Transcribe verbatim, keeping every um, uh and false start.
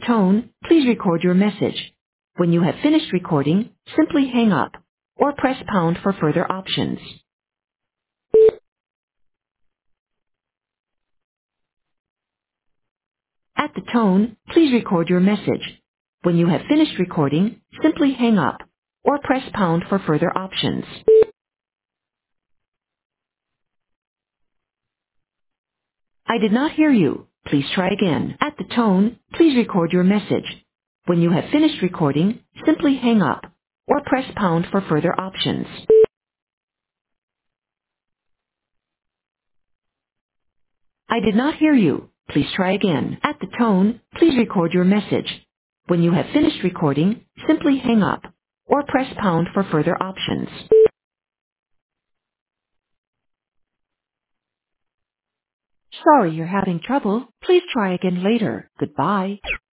tone, please record your message. When you have finished recording, simply hang up or press pound for further options. At the tone, please record your message. When you have finished recording, simply hang up or press pound for further options. I did not hear you. Please try again. At the tone, please record your message. When you have finished recording, simply hang up or press pound for further options. I did not hear you. Please try again. At the tone, please record your message. When you have finished recording, simply hang up or press pound for further options. Sorry you're having trouble. Please try again later. Goodbye.